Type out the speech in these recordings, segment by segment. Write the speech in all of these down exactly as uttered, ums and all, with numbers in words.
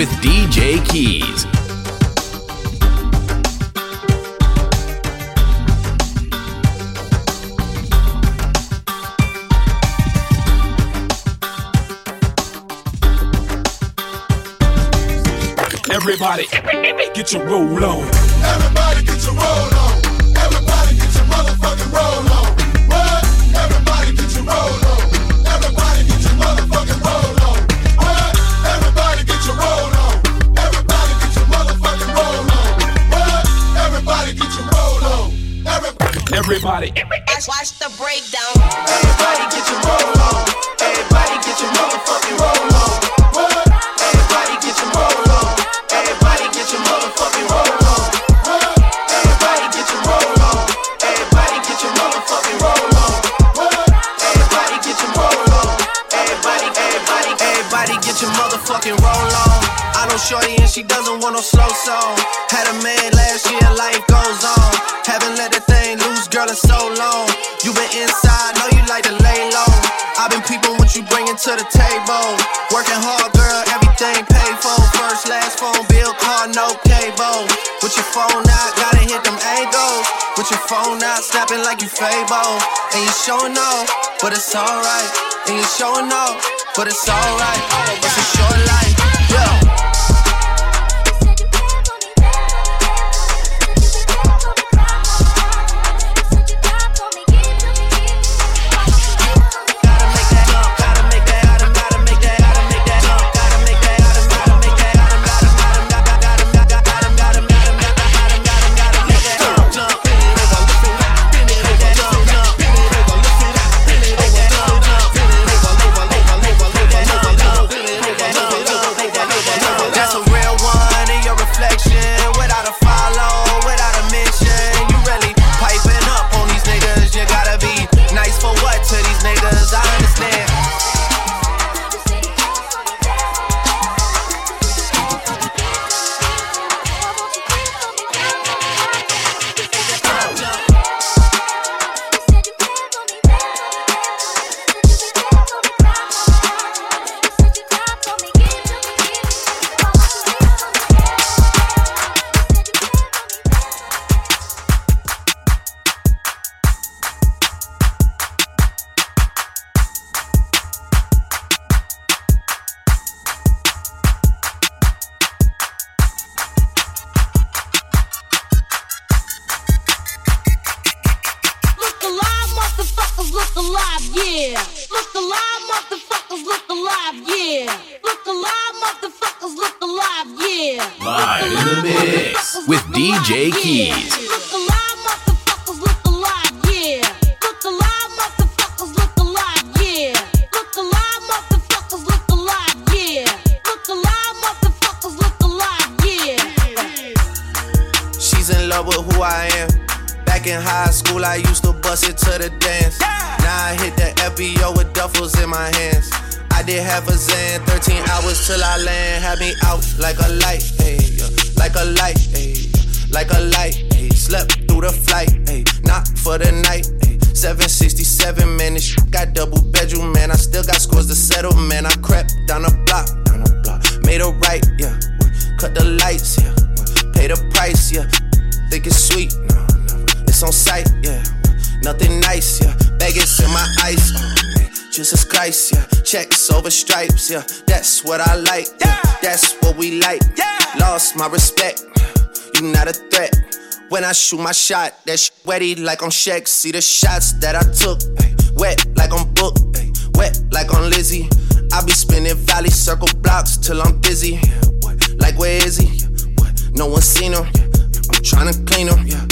with D J Keys. Everybody, get your roll on. Everybody get your roll on. Everybody get your motherfucking roll on. What? Everybody get your roll on. Everybody get your motherfucking roll on. What? Everybody get your roll on. Everybody get your motherfucking roll on. What? Everybody get your roll on. Everybody. Everybody. Watch, watch the breakdown. Everybody get your roll on. Everybody get your motherfucking roll on. What? Everybody get your roll on. Everybody get your motherfucking roll on. What? Everybody get your roll on. Everybody get your motherfucking roll on. What? Everybody get your roll on. Everybody, everybody, everybody get your motherfucking roll on. I know shorty and she doesn't want no slow song. Had a man last year, life goes on. Haven't let that thing loose, girl, in so long. You been inside, know you like to lay low. I've been peeping what you bringing to the table. Working hard, girl, everything paid for. First, last phone bill, car, no cable. With your phone out, gotta hit them angles. With your phone out, snapping like you Fable. And you showing off, but it's alright. And you showing off, but it's alright. It's a short life, yeah. D J Keys. Look alive, motherfuckers, look alive, yeah. Look alive, motherfuckers, look alive, yeah. Look alive, motherfuckers, look alive, yeah. Look alive, motherfuckers, look alive, yeah. She's in love with who I am. Back in high school, I used to bust it to the dance. Now I hit the F B O with duffels in my hands. I did half a Zan, thirteen hours till I land. Had me out like a light, ayy, like a light, ayy. Like a light, ayy, slept through the flight, ayy, not for the night, ayy. seven sixty-seven, man, this shit got double bedroom, man. I still got scores to settle, man. I crept down the block, down the block, made a right, yeah. Cut the lights, yeah. Pay the price, yeah. Think it's sweet, no, no. It's on sight, yeah. Nothing nice, yeah. Vegas in my ice, oh man. Jesus Christ, yeah. Checks over stripes, yeah. That's what I like, yeah. That's what we like, yeah. Lost my respect. You not a threat. When I shoot my shot, that shit wetty like on Shaq. See the shots that I took, ay, wet like on Book, ay, wet like on Lizzie. I be spinning valley circle blocks till I'm busy. Yeah, what? Like where is he? Yeah, what? No one seen him. Yeah, I'm tryna clean him. Yeah,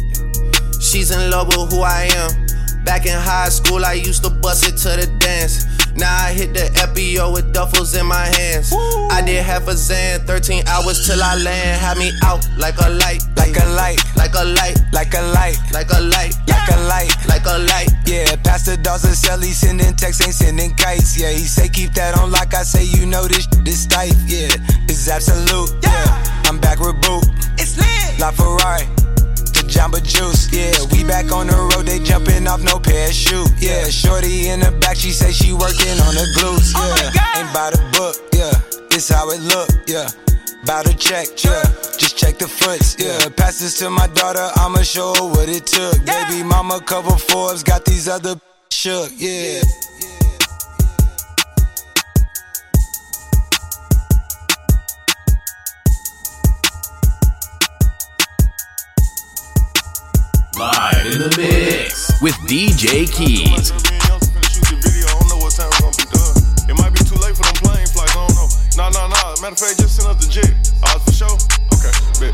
yeah. She's in love with who I am. Back in high school, I used to bust it to the dance. Now I hit the F B O with duffels in my hands. Woo. I did half a Zan, thirteen hours till I land. Had me out like a light, like a light, like a light, like a light, like a light, like a light, like a light. Yeah, Pastor Dawson Shelly sending texts, ain't sending kites. Yeah, he say keep that on like I say, you know this this tight. Yeah, this is absolute. Yeah, I'm back with Boot. It's lit. La Ferrari. Jamba Juice, yeah, we back on the road, they jumping off no parachute, yeah, shorty in the back, she say she working on the glutes, yeah, oh ain't by the book, yeah, this how it look, yeah. Bout to check, yeah. Just check the foots, yeah. Pass this to my daughter, I'ma show her what it took. Baby mama cover Forbes, got these other shook, yeah. Live in the mix with D J Keys. It might be too late for them plane flights, I don't know. Nah, nah, nah. Matter of fact, just send up the jet. Odds for sure? Okay, bet.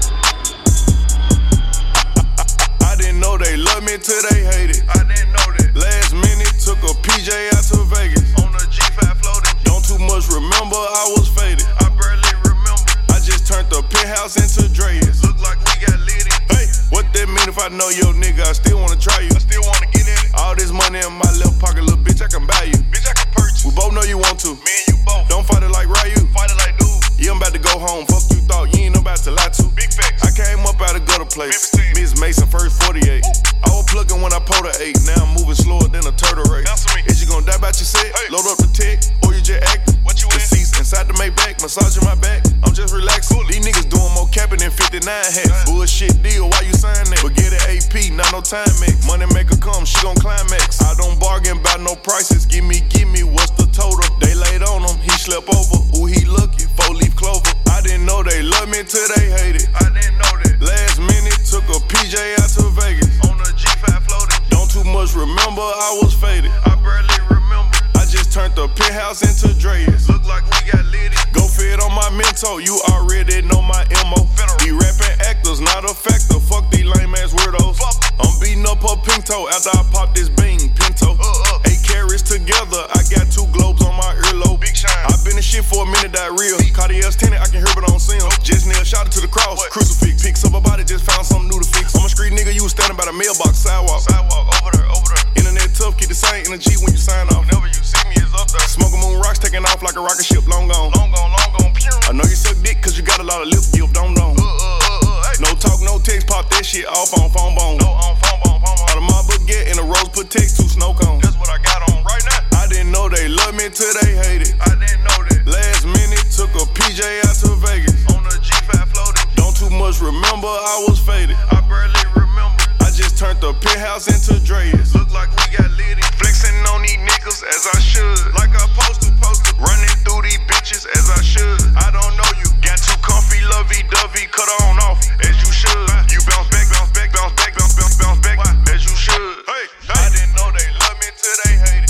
I, I, I didn't know they love me till they hate it. I didn't know that. Last minute, took a P J out to Vegas. On the G five floating. Don't too much remember, I was faded. I barely remember. I just turned the penthouse into Dre's. Look like we got lit in. Hey, what that mean if I know your nigga? I still wanna try you. I still wanna get in it. All this money in my left pocket, little bitch, I can buy you. Bitch, I can purchase. We both know you want to. Me and you both. Don't fight it like Ryu. Fight it like dude. Yeah, I'm about to go home. Fuck you thought. You ain't about to lie to. Big facts. I came up out of gutter place. Miss Mason first forty-eight. Ooh. I was plugging when I pulled a eight. Now I'm moving slower than a turtle race. Is you gonna die about your set? Hey. Load up the tech, or you just acting? What you in? The seats inside the Maybach, massaging my back. I'm just relaxing. Cool. These niggas doing more capping than fifty-nine hats. Nice. Bullshit deal, why you sign that? Forget it A P, not no time max. Money maker come, she gon' climax. I don't bargain about no prices. Give me, give me, what's the total? They laid on him, he slept over. Who he looking? Four leaf clover. I didn't know they love me till they hate it. I didn't know that. Last minute, took a P J out to Vegas. On the G five floating. Don't too much remember, I was faded. I barely remember. I just turned the penthouse into Dre's. Look like we got lit. Go fit on my mentor, you already know my M O. These rapping actors, not a factor. Fuck these lame ass weirdos. Fuck. I'm beating up her pink toe after I pop this bean, Pinto. Uh, uh. Eight carrots together, I got two globes on my earlobe. Big shine. I been in shit for a minute, that real. Cartier's tinted, I can hear but I don't see him. Just nail shot it to the cross. What? Crucifix, picks up her body, just found something new to fix. I'm a street nigga, you was standing by the mailbox, sidewalk. Sidewalk, over there, over there. Internet tough, keep the same energy when you sign off. Whenever you see me, it's up there. Smoking moon rocks, taking off like a rocket ship, long gone. Long gone, long gone, pure. I know you suck dick, cause you got a lot of lip give, don't know. Uh, uh, uh, uh, hey. No talk, no text, pop that shit off on phone bone. No on phone bone, phone bone. Out of my baguette in a rose, put text, two snow cones. That's what I got on right now. I didn't know they love me till they hate it. I didn't know that. Last minute, took a P J out to Vegas. On the G five floating. Don't too much remember, I was faded. I barely remember. I just turned the penthouse into Dre's. Look like we got lit. Flexing on these niggas as I should. Like I supposed to, supposed to. Running through these bitches as I should. I don't know you. Got too comfy, lovey-dovey, cut on off as you should. You bounce back, bounce back, bounce back, bounce, bounce, bounce back as you should. Hey, hey. I didn't know they love me till they hate it.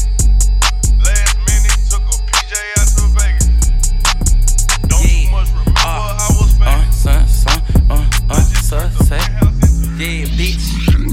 Last minute, took a P J out to Vegas. Don't yeah. too much remember, uh, I was fake. Uh, son, son, uh, uh, son, say. Yeah, bitch.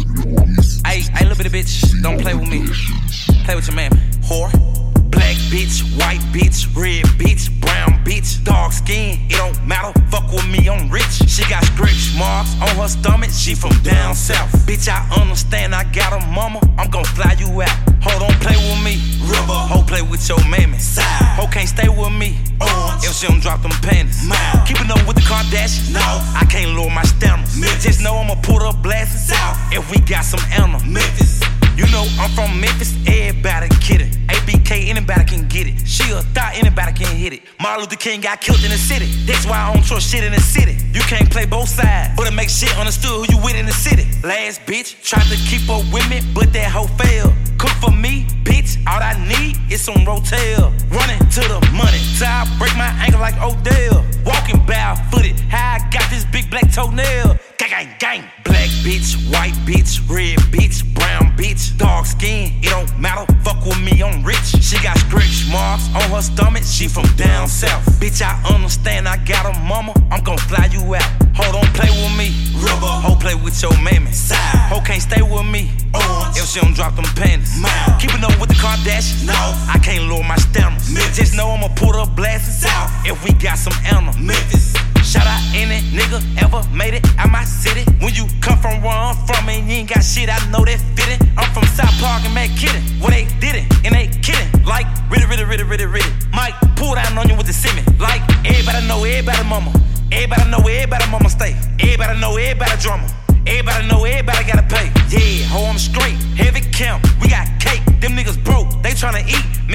Ay, ay, little bit of bitch, don't play with me. Play with your man, whore. Black bitch, white bitch, red bitch, brown bitch, dark skin, it don't matter, fuck with me, I'm rich. She got stretch marks on her stomach, she from down south. Bitch, I understand, I got a mama, I'm gon' fly you out. Ho, don't play with me, river. Ho, play with your mammy, side. Ho, can't stay with me, orange. If she don't drop them panties, mouth. Keeping up with the Kardashians, no. I can't lower my standards. Memphis. Just know I'ma put up blasting south. If we got some animals, Memphis. You know I'm from Memphis, everybody kidding. A B K, anybody can get it. She a thought, anybody can hit it. Martin Luther King got killed in the city. That's why I don't trust shit in the city. You can't play both sides, but it makes shit understood who you with in the city. Last bitch tried to keep up with me, but that hoe failed. Cook for me, bitch, all I need is some Rotel. Running to the money, till I break my ankle like Odell. Walking barefooted, how I got this big black toenail. Gang, gang, gang. Black bitch, white bitch, red bitch, brown bitch, dark skin, it don't matter, fuck with me, I'm rich. She got stretch marks on her stomach, she from down south. Bitch, I understand, I got a mama, I'm gon' fly you out. Ho, don't play with me, river. Ho, play with your mammy, side. Ho, can't stay with me, orange. If she don't drop them panties, mouth. Keeping up with the Kardashians, no. I can't lower my standards. Memphis. Just know I'ma put up blasting south. If we got some animals, Memphis. Shout out any nigga ever made it out my city. When you come from where I'm from and you ain't got shit, I know that fitting. I'm from South Park and Mad Kidding, where they did it and they kidding. Like, riddy, riddy, riddy, riddy, riddy. Mike, pull down on you with the semi. Like, everybody know everybody mama. Everybody know everybody mama stay. Everybody know everybody drama. Everybody know everybody gotta pay. Yeah, ho, I'm straight. Heavy count, we got cake. Them niggas broke, they tryna eat. Me and my nigga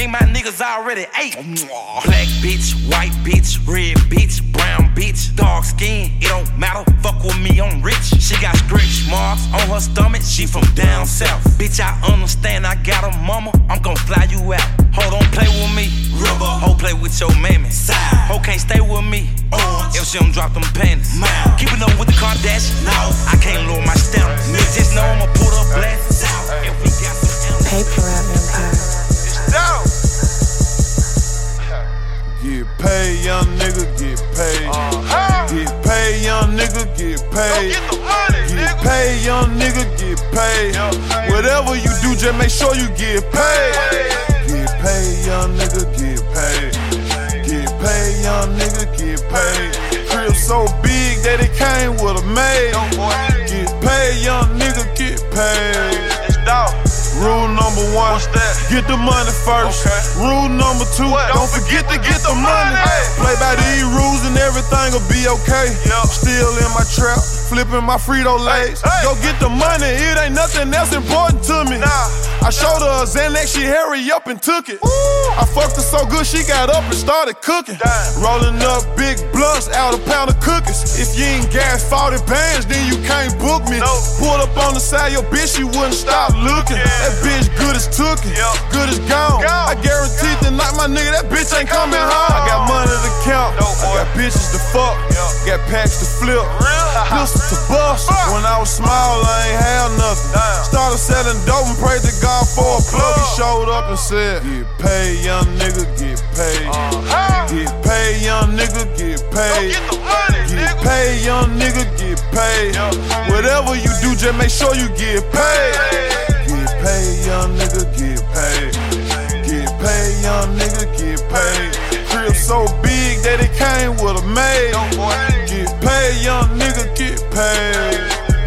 niggas already ate. Black bitch, white bitch, red bitch, brown bitch, dark skin, it don't matter, fuck with me, I'm rich. She got stretch marks on her stomach, she from down south. Bitch, I understand, I got a mama, I'm gon' fly you out. Ho, don't play with me, river. Ho, play with your mammy, side. Ho, can't stay with me, orange. If she don't drop them panties, mouth. Keeping up with the Kardashians, no. I can't lower my stamp. Niggas just know I'ma put up blast out. If we got some paper out empire. It's down. Get paid, young nigga, get paid. Uh-huh. Get paid, young nigga, get paid. Get the money, get nigga. paid, young nigga, get paid. Yeah. Whatever you do, just make sure you get paid. Get paid, young nigga, get paid. Get paid, young nigga, get paid. Crib so big that it came with a maid. Get paid, young nigga, get paid. It's dog. Rule number one, what's that? Get the money first. Okay. Rule number two, what? Don't forget to get the money. Hey. Play by these rules and everything will be okay. Yep. Still in my trap, flipping my Frito Lays. Hey. Hey. Go get the money, it ain't nothing else important to me. Nah. I showed her a Xanax, she hurry up and took it. Ooh. I fucked her so good, she got up and started cooking. Damn. Rolling up big blunts, out a pound of cookies. If you ain't gas forty bands, then you can't book me. No. Pulled up on the side, your bitch, she wouldn't stop looking. Yeah. That bitch good as tookin', yep. Good as gone. gone. I guarantee tonight, my nigga, that bitch ain't coming home. I got money to count, no, I got bitches to fuck, yep. Got packs to flip, pistol to bust. When I was small, I ain't had nothing. Damn. Started selling dope and prayed to God for a plug. He showed up and said, get paid, young nigga, get paid. Uh-huh. Get paid, young nigga, get paid. Get, the money, get nigga. paid, young nigga, get paid. Yep. Whatever you do, just make sure you get paid. Get paid, young nigga, get paid. Get paid, young nigga, get paid. Crib so big that it came with a maid. Get paid, young nigga, get paid.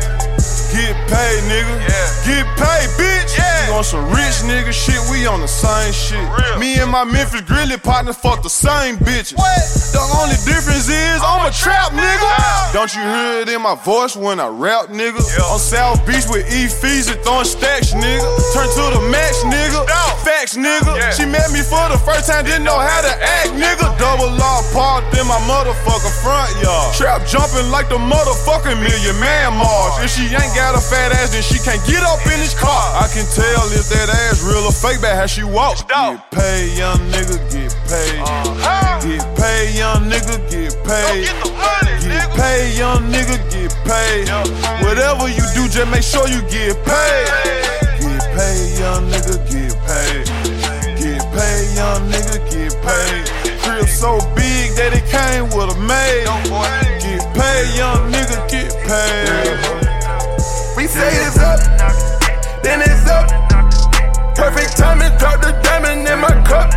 Get paid, nigga. Get paid, bitch. You on some rich nigga shit, we on the same shit. Me and my Memphis Grizzly partners fuck the same bitches. The only difference is I'm a trap nigga. Don't you hear it in my voice when I rap, nigga? On South Beach with E-Fees and throwing stacks, nigga. Turn to the max, nigga. Facts, nigga. She met me for the first time, didn't know how to act, nigga. Double law parked in my motherfucking front yard. Trap jumping like the motherfucking Million Man March. If she ain't got a fat ass, then she can't get up in this car. I can tell if that ass real or fake by how she walks. Get paid, young nigga, get paid. Uh-huh. Get paid, young nigga, get paid. Get the money, get nigga. paid, young nigga, get paid. Yep. Whatever you do, just make sure you get paid. Get paid, young nigga, get paid. Get paid, young nigga, get paid. Crib so big that it came with a maid. Get paid, young nigga, get paid. We say it's up, then it's up. Perfect timing, drop the diamond in my cup.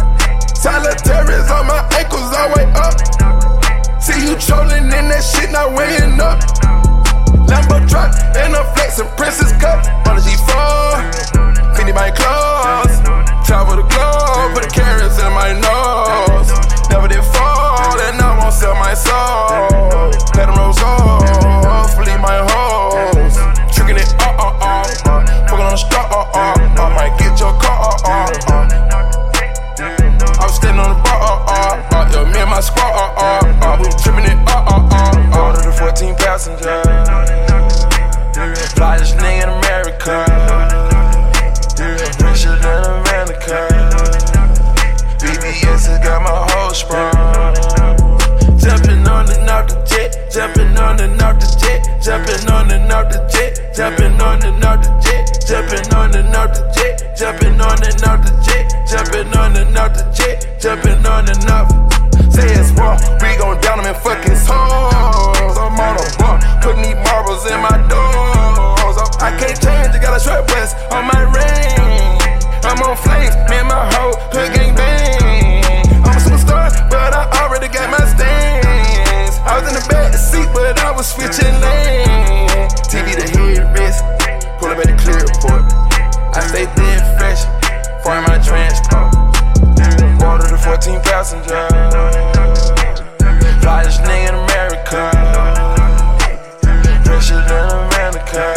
Solitaires on my ankles, all way up. See you trolling in that shit, not weighing up. Lambo truck and a flex and Princess cup. On the G four, Fendi my clothes. Travel the globe, put the carrots in my nose. Never did fall, and I won't sell my soul. Let them rose off, leave my hoes. Tricking it, uh, uh, uh, uh. Fucking on the straw, uh, uh, uh. Might get your car, uh, uh, uh. I was standing on the bar, uh, uh, uh. Yo, me and my squad, uh, uh, uh. We was tripping it, uh, uh, uh, uh. Order the fourteen passenger. Flyest nigga in America. Richer than America. B B S has got my whole sprung. Jumping on and off the jet, jumping on and off the jet, jumping on and off the jet, jumping on and off the jet, jumping on and off the jet, jumping on and off the jet, jumping on and off the jet, jumping on and off. Say it's wrong, we gon' down them in fucking souls. I'm on a bump, putting these marbles in my doors. I can't change, I got a strap west on my ring. I'm on flames, me and my hoe, hood gang bang. I'm a superstar, but I already got my stance. I was in the back seat, but I was switching lanes. T V the headrest, pull up at the clear report. I stay thin fresh, for my transport. Water the fourteen passenger. Flyest nigga in America. Richer than America.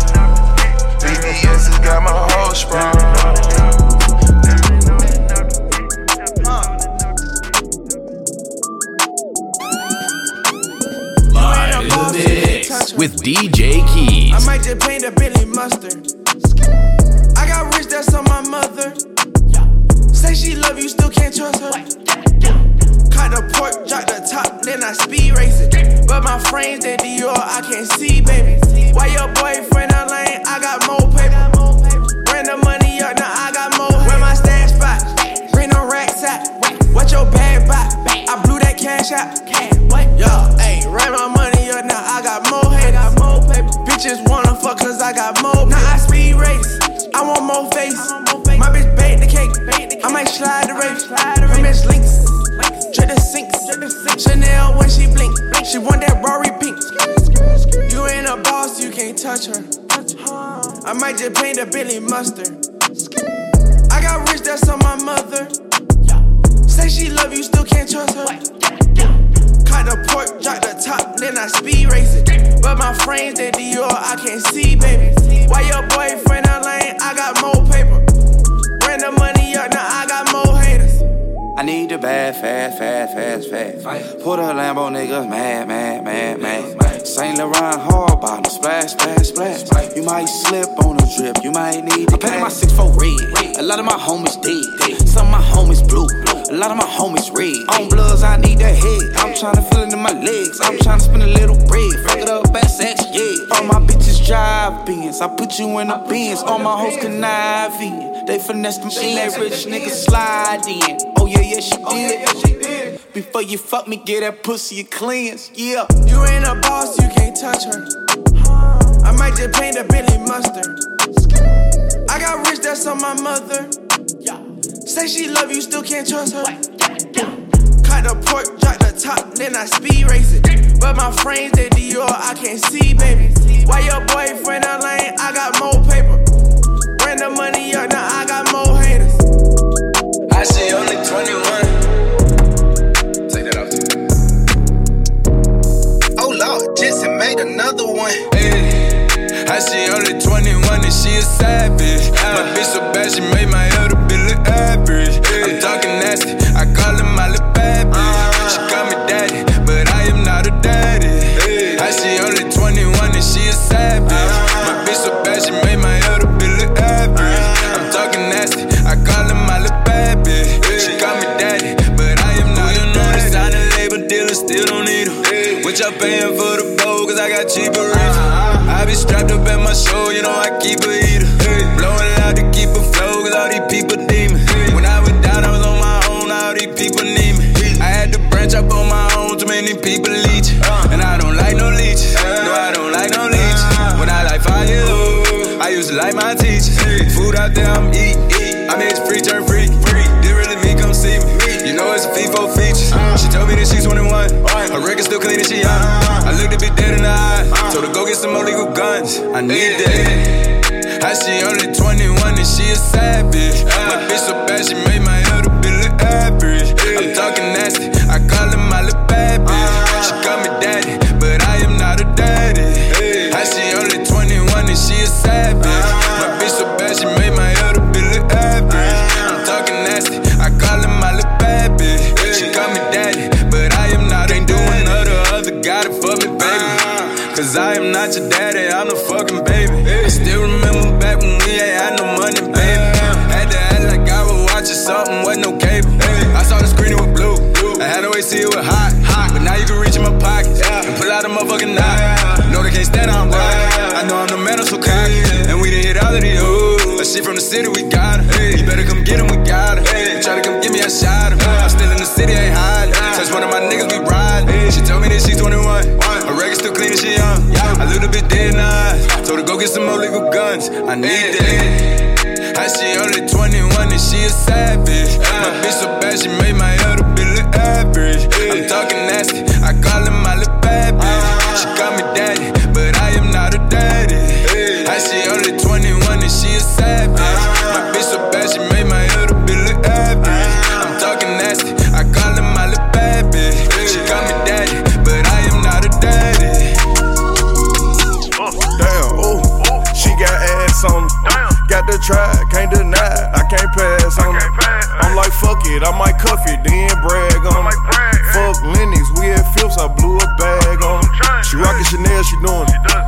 B B S has got my whole sprung. with D J Keys. I might just paint a Bentley mustard. I got rich, that's on my mother. Say she love you, still can't trust her. Caught the pork, drop the top, then I speed race it. But my frames at Dior, I can't see, baby. Why your boyfriend a lane? I got more paper. Bring the money up, now I got more. Where my stash spot? Bring them racks out. What your bag buy? I blew that cash out. Yo, ayy, ran my money up, now I got more haters. Bitches wanna fuck cause I got more. Now I speed race, I want more face. My bitch bake the cake, I might slide the race. Her bitch links, dread the sinks. Chanel when she blink, she want that Rory pink. You ain't a boss, you can't touch her. I might just paint a Bentley mustard. I got rich, that's on my mother. Say she love you, still can't trust her. Caught the pork, drop the top, then I speed race it. But my frames at Dior, I can't see, baby. Why your boyfriend a lane? I got more paper. Bring the money up, now I got more haters. I need the bad, fast, fast, fast, fast. Put a Lambo niggas mad, mad, mad, mad. Saint Laurent hard bottom, splash, splash, splash. You might slip on a trip, you might need. I painted my six four red. A lot of my homies dead. Some of my homies blue. A lot of my homies red. On bloods, I need that head. I'm tryna feel it in my legs. I'm tryna spend a little bread. Fuck it up, back sex, yeah. All my bitches drive Benz. I put you in a Benz. All my hoes conniving. They finesse them in. That rich nigga slide in. Oh yeah, yeah, she did. Before you fuck me, get that pussy cleanse. Yeah. You ain't a boss, you can't touch her. I might just paint a Bentley mustard. I got rich, that's on my mother. Say she love you, still can't trust her. Caught the pork, drop the top, then I speed race it. But my frames at Dior, I can't see, baby. Why your boyfriend a lane? I got more paper. Bring the money up, now I got more haters. I see only twenty-one. Take that out. Oh Lord, Jetson made another one. Hey, I see only twenty-one and she a savage. My bitch so bad she made my elder bill look average. I'm talking nasty, I call her my little bad bitch. She call me daddy, but I am not a daddy. I see only twenty-one and she a savage. My bitch so bad she made my elder bill look average. I'm talking nasty, I call her my little bad bitch. She call me daddy, but I am not a daddy. Sign a label dealer, still don't need her. What y'all paying for the bowl, cause I got cheaper rings. I be strapped up at my show, you know I keep a heater. Blowing loud to keep a flow, cause all these people need me. When I was down, I was on my own, all these people need me. I had to branch up on my own, too many people leech. And I don't like no leeches, no I don't like no leeches. When I like fire, I used to like my teachers. Food out there, I'm eating. I made it free, turn free. Did really me, come see me. You know it's a FIFO feature. She told me that she's twenty-one. Her record still clean and she young. I looked a bit dead in the eye. Told her go get some more legal guns. I need that. I see only twenty-one and she a savage. My bitch so bad she made my elder bill look average. I'm talking nasty, I call her my little bad bitch. She call me daddy, but I am not a daddy. I see only twenty-one and she a savage. My bitch so bad she made my elder bill look average. I'm talking nasty, I call her my little bad bitch. She call me daddy, but I am not. Ain't doing other other guy to fuck me, baby. Cause I am not your daddy, I'm the fucking baby. I still remember back when we ain't had no money, baby. Had to act like I was watching something, wasn't no cable. I saw the screen, it was blue. I had to wait, see it was hot. But now you can reach in my pockets and pull out a motherfucking knife. No, they can't stand on blood. I know I'm the man, I'm so cocky. And we done hit all of these hoes. But she from the city, we got her. You better come get him, we got her. You try to come get me, I shot him. I'm still in the city, ain't hiding. Touch one of my niggas, we ride. She told me that she's twenty-one. Her record still clean and she young. I looked a bit dead in the eyes. Told her go get some more legal guns. I need that. I see only twenty-one and she a savage. My bitch so bad she made my elder bill look average. I'm talking nasty, I call her my little bad bitch. She call me daddy, but I am not a daddy. I see only twenty-one and she a savage. My bitch so bad she made my elder bill look average. I'm talking nasty, I call her my little bad bitch. She call me daddy, but I am not a daddy. Damn, ooh, she got ass on her. Got to try, can't deny, I can't pass on her. I'm like, fuck it, I might cuff it, then brag on her. Fuck Lennox, we at Phillips, I blew a bag on her. She rockin' Chanel, she doing it.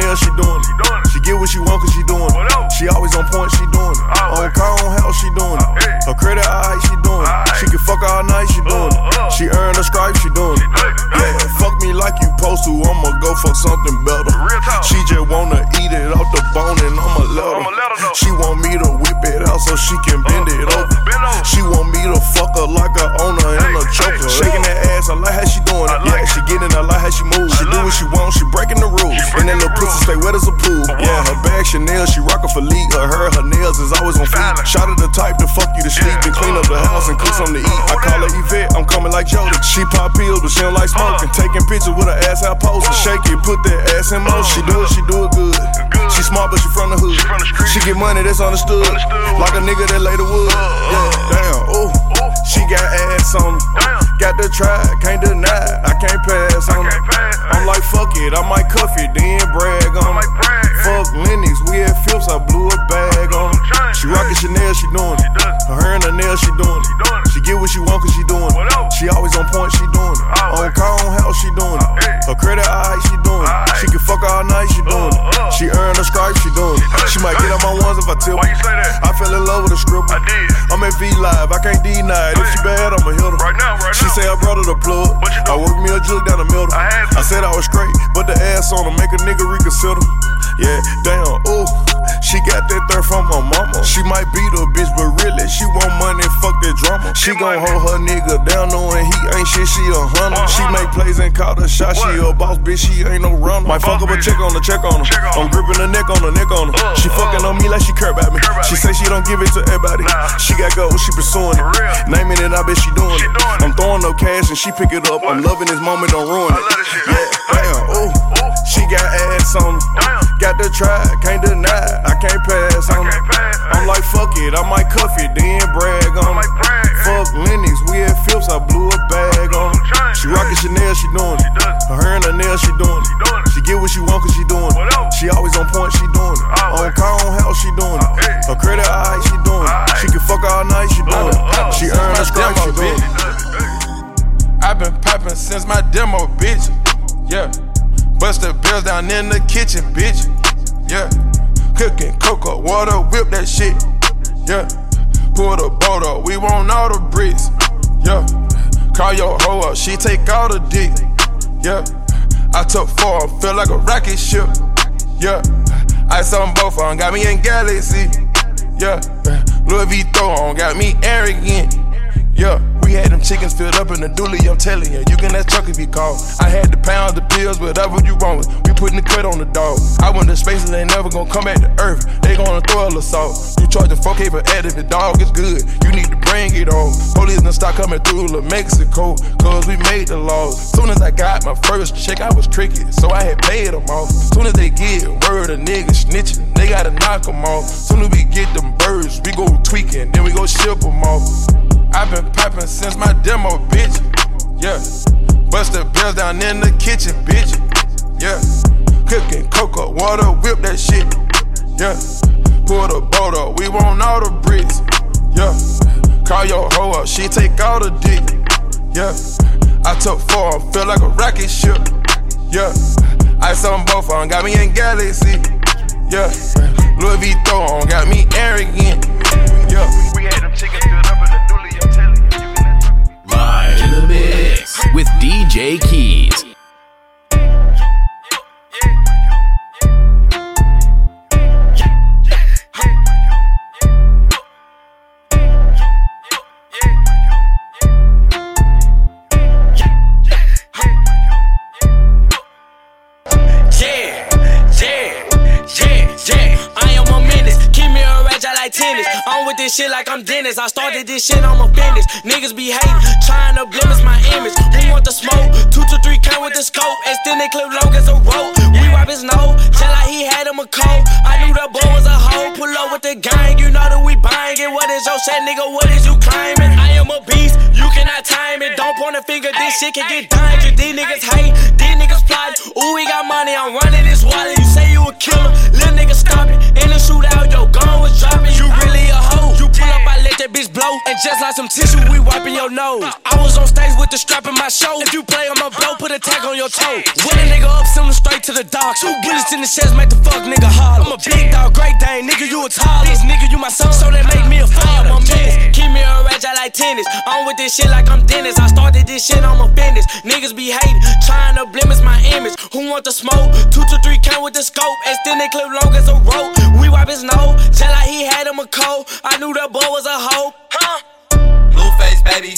nails, she doing it. She get what she want cause she doing it. She always on point, she doing it. On car, on house, she doing it. Her credit alright, she doing it. She can fuck all night, she doing it. She earned her stripes, she doing it. Yeah, fuck me like you supposed to, I'ma go fuck something better. She just wanna eat it off the bone and I'ma let her. She want me to whip it out so she can bend it over. She want me to fuck her like a owner and a choker. Shaking that ass, I like how she doing it. Yeah, she getting, I like how she move. She do what she want, she breaking the rules. And that little pussy stay wet as a pool. Yeah, her bag Chanel, she rockin' for Lee. Her hair, her nails is always on fleek. Shot of the type to fuck you to sleep and clean up the house and cook something to eat. I call her Yvette, I'm coming like Jody. She pop pills, but she don't like smoking. Taking pictures with her ass out posing. Shake it, put that ass in motion. She do it, she do it good. She smart, but she from the hood. She get money, that's understood. Like a nigga that lay the wood. Yeah, damn, ooh. She got ass on her. Got to try, can't deny. I can't pass on her. I'm like, fuck it, I might cuff it, then brag on her. Fuck Lennox, we at Phillips, I blew a bag on her. She rockin' Chanel, she doing it. Her hair and her nails, she doing it. She get what she want cause she doing it. She always on point, she doing it. On car, on house, she doing it. Her credit alright, she doing it. She can fuck all night, she doing it. She earned her stripes, she doing it. She might get on my ones if I tip her. I fell in love with a stripper. I'm at V Live, I can't deny it. If she bad, I'ma hit her. She say I brought her the plug. I worked me a jug down the middle. I said I was straight, but the ass on her make a nigga reconsider. Yeah, damn, ooh. She got that third from her mama. She might beat a bitch, but really, she want money, fuck that drama. She gon' hold her nigga down, knowing he ain't shit, she a hunter. She make plays and call the shot, she a boss, bitch, she ain't no runner. Might fuck up a check on her, check on her. I'm gripping the neck on her, neck on her. She fucking on me like she care about me. She say she don't give it to everybody. She got gold, she pursuing it. Naming it, I bet she doing it. I'm throwing no cash and she pick it up. I'm loving this moment, don't ruin it. Yeah, damn, ooh. She got ass on her. Got to try, can't deny. I can't pass on her. I'm like, fuck it, I might cuff it, then brag on her. Fuck Lennox, we at Phillips, I blew a bag on her. She rockin' Chanel, she doing it. Her hair and her nails, she doing it. She get what she want cause she doing it. She always on point, she doing it. On car, on house, she doing it. Her credit alright, she doing it. She can fuck all night, she doing it. She earned her stripes, she doing it. I've been poppin' since my demo, bitch. Yeah. Bust the bills down in the kitchen, bitch. Yeah. Cooking cocoa, water, whip that shit. Yeah. Pull the boat up, we want all the bricks. Yeah. Call your hoe up, she take all the dick. Yeah. I took four, feel like a rocket ship. Yeah. Ice on both of them, got me in Galaxy. Yeah. Louis V throw on, got me arrogant. Yeah. We had them chickens filled up in the dually, I'm telling you. You can ask Chuck if he call. I had the pounds, the pills, whatever you want. We putting the cut on the dog. I went to space and they never gonna come back to earth. They gonna throw a little salt. You charge the four K for edit, the dog is good. You need to bring it on. Police done start coming through La Mexico, cause we made the laws. Soon as I got my first check, I was tricky, so I had paid them off. Soon as they get word of niggas snitching, they gotta knock them off. Soon as we get them birds, we go tweaking, then we go ship them off. I've been poppin' since my demo, bitch. Yeah. Bust the bills down in the kitchen, bitch. Yeah. Cooking cocoa, water, whip that shit. Yeah. Pull the boat up, we want all the bricks. Yeah. Call your hoe up, she take all the dick. Yeah. I took four, feel like a rocket ship. Yeah. Ice on both of them, got me in Galaxy. Yeah. Louis V throw on, got me arrogant. Yeah. We had them chickens filled up in the dually, I'm telling you. Live in the mix with D J Keys. Tennis. I'm with this shit like I'm Dennis. I started this shit, I'm a finish. Niggas be hating, trying to blemish my image. Who want the smoke? Two to three count with the scope. Extend they clip long as a rope. We wipe his nose, tell like he had him a cold. I knew the boy was a hoe. Pull up with the gang, you know that we buying it. What is your set, nigga? What is you claiming? I am a beast, you cannot time it. Don't point a finger, this shit can get dangerous. These niggas hate, these niggas plotting. Ooh, we got money, I'm running this wallet. You say you a killer, little nigga stop it. In the shootout, yo, gun was dropping. You really a hoe. You pull up, I let that bitch blow. And just like some tissue, we wiping your nose. I was on stage with the strap in my show. If you play, I'ma blow, put a tag on your toe. When a nigga up, send him straight to the dock. Two bullets in the chest, make the fuck nigga holler. I'm a big dog, great dane, nigga, you a tall. This nigga, you my son, so they make me a father. I'm menace, keep me a rage, I like tennis. I'm with this shit like I'm Dennis. I started this shit on my business. Niggas be hating, trying to blemish my image. Who want the smoke? Two to three count with the scope. Extend they clip long as a rope. We wipe his nose, tell like he had him a cold. I knew that boy was a hoe, huh? Blueface, baby.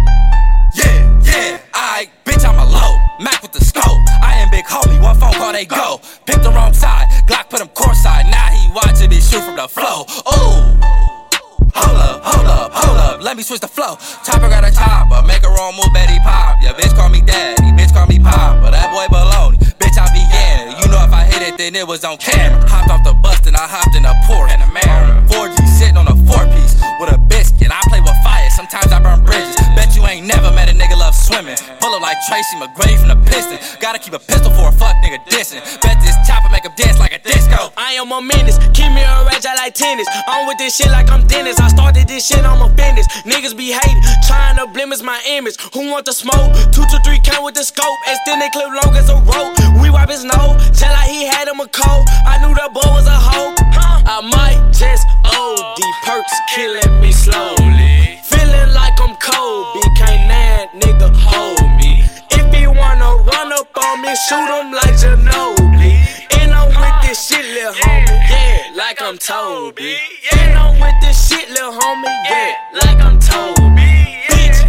Yeah, yeah, aight, bitch, I'm a low. Mac with the scope. I am big homie, one phone call, they go. Pick the wrong side, Glock put him courtside. Now he watching me shoot from the flow. Ooh. Hold up, hold up, hold up, let me switch the flow. Chopper got a chopper, make a wrong move, Betty pop. Yeah, bitch call me daddy, bitch call me pop. But that boy baloney, bitch I be yeah. You know if I hit it, then it was on camera. Hopped off the bus, then I hopped in a Porsche and a Mara. four G sitting on a four-piece with a biscuit. I play with fire, sometimes I burn bridges. Bet you ain't never met a nigga love swimming. Pull up like Tracy McGrady from the Piston. Gotta keep a pistol for a fuck nigga dissing. Bet this chopper make him dance like a disco. I am a menace, keep me a rage, I like tennis. I'm with this shit like I'm Dennis. I started this shit on my business. Niggas be hating, trying to blemish my image. Who want the smoke? Two to three count with the scope. Extend they clip long as a rope. We wipe his nose, tell like he had him a cold. I knew that boy was a hoe, huh? I might just O D, perks killing me slowly. Feeling like I'm Kobe, can't that nigga hold me. If he wanna run up on me, shoot him like Ginobili. And I'm with this shit, lil' homie, yeah, like I'm Toby. And I'm with this shit, lil' homie, yeah, like I'm Toby. Bitch,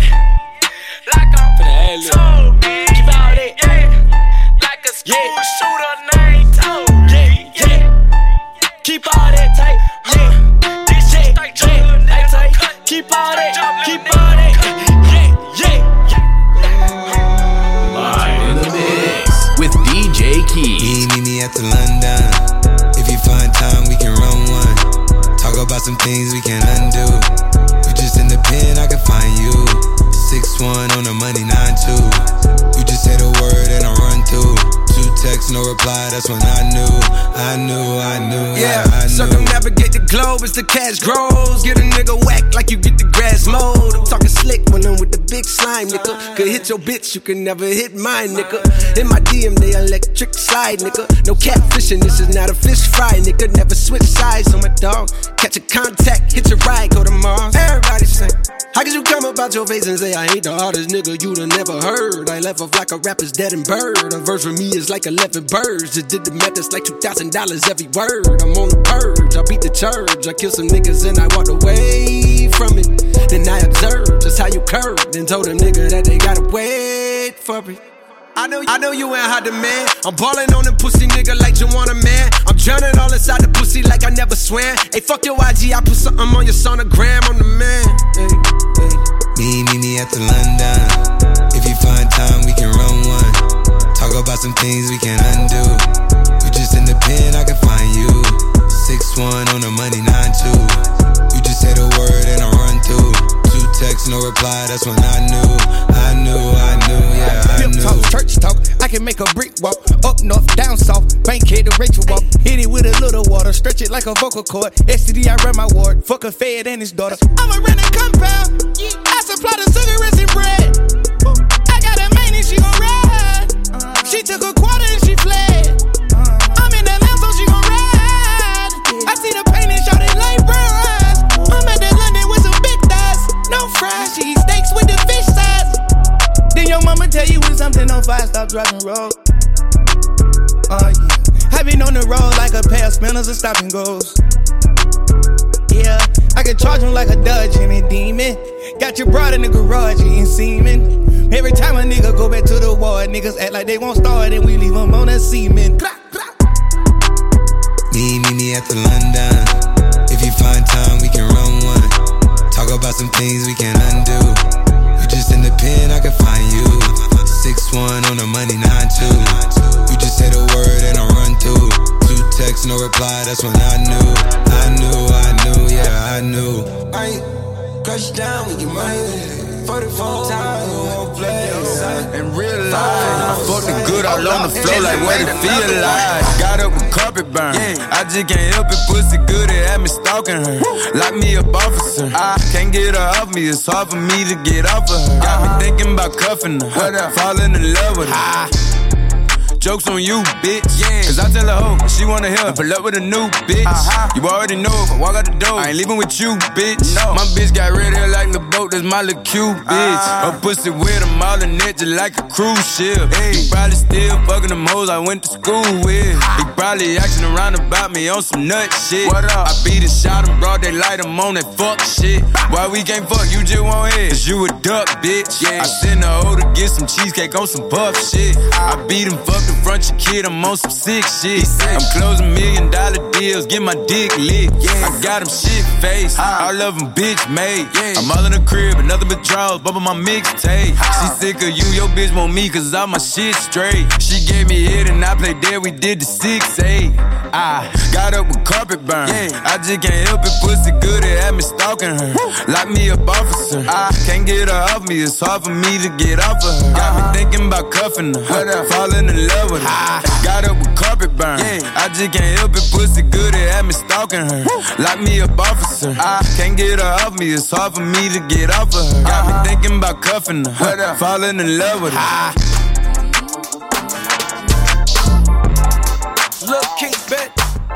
like I'm Toby. Keep out it, yeah, like a school shooter named Toby. Yeah, yeah, keep all that tight, yeah. This shit, yeah, that tight. Keep all that, keep all that, yeah, yeah. Live in the mix with D J Keys. You meet me at the London. If you find time, we can run one. Talk about some things we can undo. You just in the pen, I can find you. six one on the money, nine two. You just say the word and I run through. Two texts, no reply, that's when I knew. I knew, I knew, yeah, I, I knew. Circumnavigate the globe as the cash grows. Get a nigga whack like you get the grass mowed. I'm talking slick when I'm with the big slime, nigga. Could hit your bitch, you can never hit mine, nigga. In my D M, they electric slide, nigga. No catfishing, this is not a fish fry, nigga. Never switch sides on my dog. Catch a contact, hit your ride, go to Mars. Everybody sing. How could you come about your face and say I ain't the hardest nigga you'd have never heard? I left off like a rapper's dead and bird. A verse for me is like eleven birds. Just did the math, it's like two thousand dollars every word. I'm on the purge, I beat the church. I killed some niggas and I walked away from it. Then I observed just how you curved and told a nigga that they gotta wait for me. I know, I know you ain't hot demand. I'm ballin' on them pussy nigga like you want a man. I'm drowning all inside the pussy like I never swam. Hey, fuck your I G, I put something on your sonogram. I'm the man. Hey, hey. Me, me, me at the London. If you find time, we can run one. Talk about some things we can undo. You just in the pen, I can find you. six one on the money, nine two. You just say the word and I run through. Two texts, no reply, that's when I knew. I knew, I knew, yeah, I Pimp knew. talk, church talk, I can make a brick walk. Up north, down south, Bankhead to Rachel walk. Hit it with a little water, stretch it like a vocal cord. S T D, I run my ward, fuck a fed and his daughter. I'm a renting compound, I supply the cigarettes and bread. I got a main and she gon' ride. She took a quarter and she fled. I'm in the lamb so she gon' ride. I see the pain and shot it like bronze. I'm at the London with some big thighs. No fries, she eat steaks with the fish size. Then your mama tell you when something on fire, stop driving road. Oh yeah, I been on the road like a pair of spinners and stop and goes. Yeah, I can charge him like a Dodge and a demon. Got your broad in the garage eating semen. Every time a nigga go back to the ward, niggas act like they won't start and we leave them on a semen. Me, me, me at the London. If you find time, we can run one. Talk about some things we can undo. You just in the pen, I can find you. six one on the money, nine two. You just say the word and I run through. Two texts, no reply, that's when I knew. I knew, I knew, yeah, I knew. I crush down, we get money. forty-four times, we won't play. In real life, I fucked the good all on the floor like what it feel like. Got up and called carpet burn. Yeah. I just can't help it, pussy good, it had me stalking her. Lock me up, officer. I can't get her off me, it's hard for me to get off of her. Got me thinking about cuffing her, falling in love with her. Jokes on you, bitch. Yeah. Cause I tell her, ho, she wanna hear. Pull up with a new bitch. Uh-huh. You already know if I walk out the door, I ain't leaving with you, bitch. No. My bitch got red hair like the boat, that's my little cute bitch. Uh-huh. Her pussy with them all in it just like a cruise ship. Hey. He probably still fucking them hoes I went to school with. He probably acting around about me on some nut shit. What up? I beat a shot him, broad daylight, I'm on that fuck shit. Why we can't fuck, you just want head? Cause you a duck, bitch. Yeah. I sent her over to get some cheesecake on some puff shit. I beat him, fuck in front your kid, I'm on some sick shit. I'm closing million dollar deals, get my dick lit. Yeah. I got him shit faced, all of them bitch made. Yeah. I'm all in the crib, another withdrawals, bumping my mixtape. She sick of you, your bitch want me, cause all my shit straight. She gave me hit and I played dead, we did the six eight. I got up with carpet burn. Yeah. I just can't help it, pussy good, it had me stalking her. Woo. Lock me up, officer. I can't get her off me, it's hard for me to get off of her. Got uh-huh. me thinking about cuffing her, falling in love with her. Got up with carpet burn. Yeah. I just can't help it, pussy good, it had me stalking her. Woo. Lock me up, officer. I can't get her off me, it's hard for me to get off of her. Got uh-huh. me thinking about cuffing her, falling in love with her. Look, King Bet.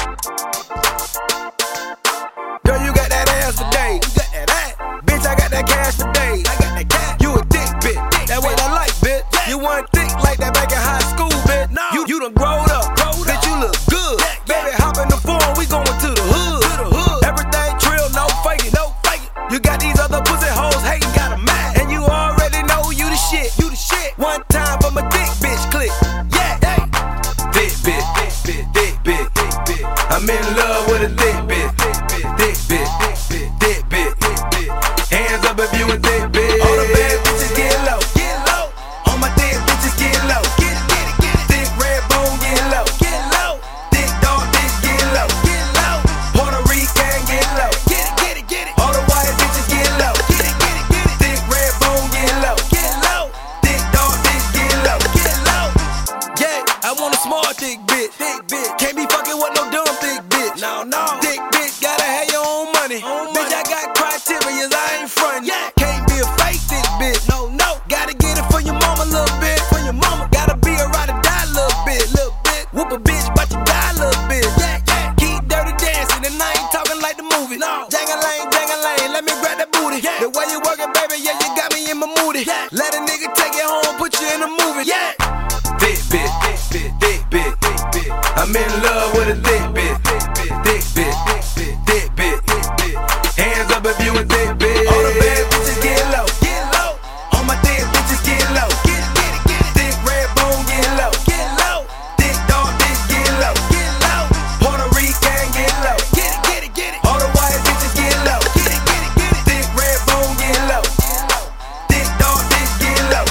Girl, you got that ass for days. You got that ass. Bitch, I got that cash for days. I got that cash. You a dick, bitch. Dick, that what I like, bitch. Yeah. You weren't thick like that back in high school, bitch. No. You, you done growed up. Growed bitch, up. You look good. Yeah, baby, yeah. Hop in the phone, we going to the hood. To the hood. Everything trill, no faking. No faking. You got these other pussy hoes hating, got a mad. And you already know you the shit. You the shit. One time for my dick, bitch, click. Yeah, hey. Dick, bitch. Dick, bitch. Dick, bitch. I'm in love with a dick, bitch. Dick, bitch. Dick, bitch. Hands up if you a dick, bitch. All the bad bitches get low. Get low. All my dick bitches get low. Get it, get it, get it. Thick red bone get low. Get low. Thick dog bitch get low. Get low. Puerto Rican get low. Get it, get it, get it. All the white bitches get low. Get it, get it, get it. Thick red bone get low. Get low. Thick dog bitch get low. Get low. Yeah, I want a small thick bitch. Thick bitch. Can't be fucking with no dumb thick bitch. No, no. Thick bitch gotta have your own money. Own bitch, money. I got criteria, I ain't frontin'. Yeah. Can't be a fake thick bitch. No, no. Gotta get it for your mama, little bit. For your mama. Gotta be a ride or die, little bit. Little bit. Whoop a bitch, but you die, little bit. Yeah, yeah. Keep dirty dancing, and I ain't talking like the movie. No. Jang-a-lang, jang-a-lang, let me grab that booty. Yeah. The way you workin', baby, yeah, you got me in my moody. Yeah. Let a nigga take it home, put you in a movie. Yeah. Thick bitch, thick bitch, thick bitch, thick bitch. I'm in love with a thick bitch, thick bitch, thick bitch, thick bitch. Hands up if you a thick bitch. All the bad bitches get low, get low. All my thick bitches get low. Get it, get it, get it. Thick red bone get low, get low. Thick dog bitch get low, get low. Puerto Rican get low. Get it, get it, get it. All the white bitches get low. Get it, get it, get it. Thick red bone get low. Thick dog bitch get low.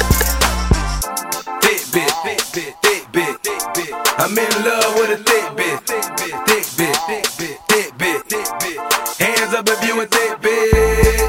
Thick bitch, thick bitch, thick bitch, thick bitch. I'm in love with a thick bitch, thick bitch, thick bitch, thick bitch, thick bitch, thick bitch. Hands up if you a thick bitch.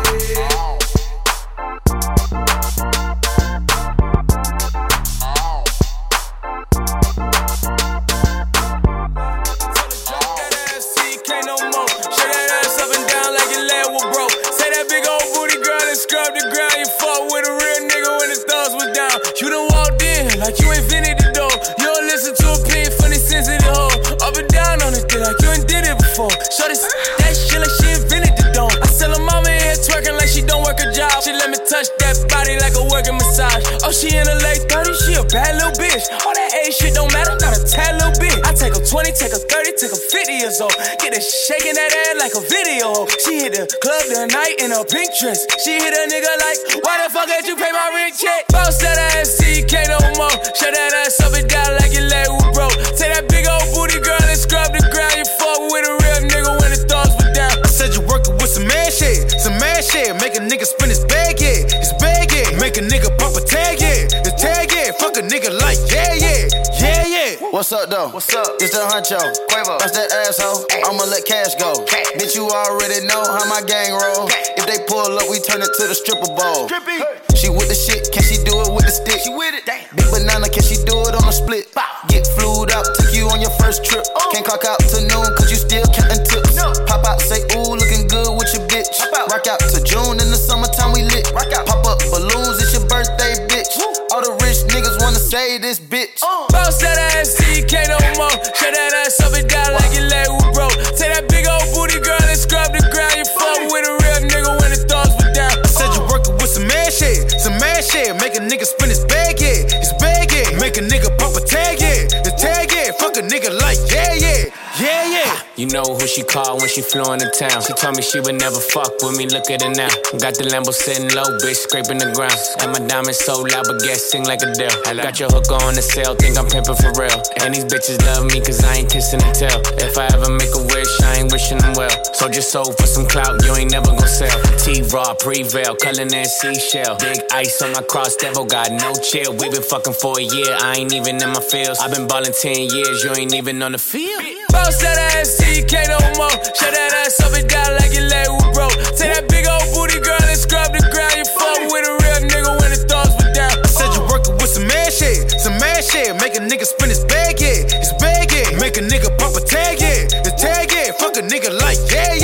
Scrub the ground, you fuck with a real nigga when his thugs was down. You done walked in like you ain't invented the door. You don't listen to a pin for the sensitive hoe. Up and down on this thing like you ain't did it before. Show this that shit like she invented the dome. I sell her mama in here twerking like she don't work a job. She let me touch that body like a working massage. Oh, she in her late thirties, she a bad little bitch. All that age shit don't matter, not a tad little bit. I take her twenty, take her thirty, take her fifty years old. Get her shaking that ass like a video. She hit the club the night in her pink dress. She hit a nigga like, why the fuck did you pay my rent check? Bounce that ass, see you can't no more. Shut that ass up and down like your leg was broke. Take that big old booty girl and scrub the ground. You fuck with a real nigga when the thugs were down. I said you working with some man shit, some man shit. Make a nigga spin his bag, yeah, his bag, yeah. Make a nigga pop a tag, yeah, his tag, yeah. Fuck a nigga like, yeah, yeah, yeah, yeah. What's up though? What's up? It's the Huncho. Quavo. That's that asshole. Ay. I'ma let cash go. Cash. Bitch, you already know how my gang roll. Cash. If they pull up, we turn it to the stripper bowl. Hey. She with the shit, can she do it with the stick? She with it. Damn. Big banana, can she do it on a split? Bow. Get flued out, take you on your first trip. Oh. Can't clock out to noon, cause you still counting tips. No. Pop out, say ooh, looking good with your bitch. Out. Rock out to June, in the summertime we lit. Rock out. Pop up balloons, it's your birthday, bitch. Woo. All the rich niggas wanna say this bitch. Uh. Bounce that ass, C K no more. Shut that ass up and down like your leg was broke. Take that big old booty girl and scrub the ground. You fuck with a real nigga when the thugs were down. I said you working with some mad shit, some mad shit. Make a nigga spin his bag, yeah, his bag, yeah. Make a nigga pop a tag, yeah, the tag, yeah. Fuck a nigga like, yeah, yeah, yeah, yeah. You know who she called when she flew into town. She told me she would never fuck with me, look at her now. Got the Lambo sitting low, bitch, scraping the ground. And my diamonds so loud, but guess sing like a deal. Got your hook on the cell, think I'm pimping for real. And these bitches love me cause I ain't kissing and tell. If I ever make a wish, I ain't wishing them well. So just sold for some clout, you ain't never gon' sell. T-Raw, Prevail, Cullinan, Seashell. Big ice on my cross, devil got no chill. We been fucking for a year, I ain't even in my feels. I been ballin' ten years, you ain't even on the field. Bounce that ass, C K no more. Shut that ass up and down like your leg was broke. Take that big old booty girl and scrub the ground. You fuck with a real nigga when the thugs were down. I said you working with some mad shit, some mad shit. Make a nigga spin his bag, yeah, his bag, yeah. Make a nigga pop a tag, yeah, the tag, yeah. Fuck a nigga like, yeah, yeah.